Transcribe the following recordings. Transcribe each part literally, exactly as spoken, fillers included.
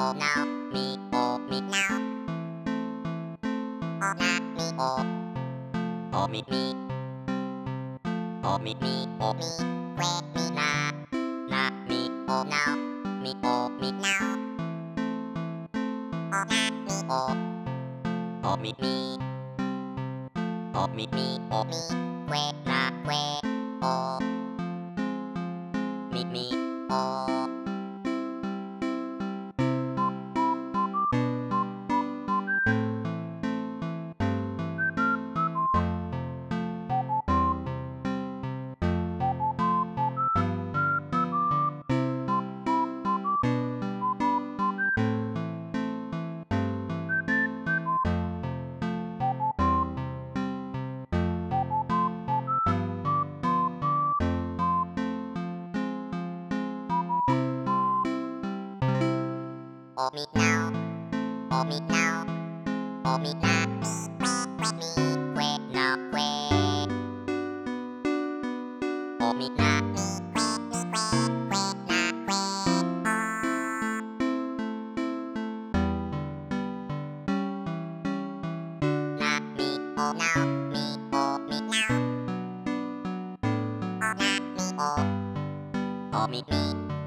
o now, mi o mi now. O na mi o, o mi mi, o mi mi o mi, que mi na, na mi o now, mi o mi now. O na mi o, o mi mi, o mi mi o mi, que na que o, mi mi o. O mi now, o mi now, o mi na mi que que mi que now que. O mi na mi que mi que que na que o. Na mi o now, mi o mi now. O na mi o, o mi mi,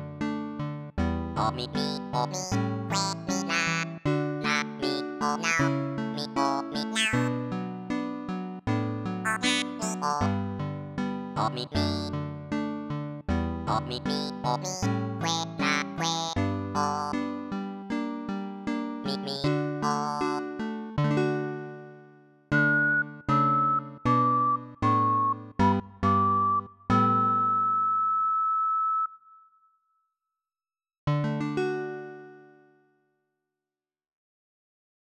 o mi mi o mi que mi na. Na mi o now, mi o mi now. O na mi o, o mi mi, o mi mi o mi que na que o. Mi mi o.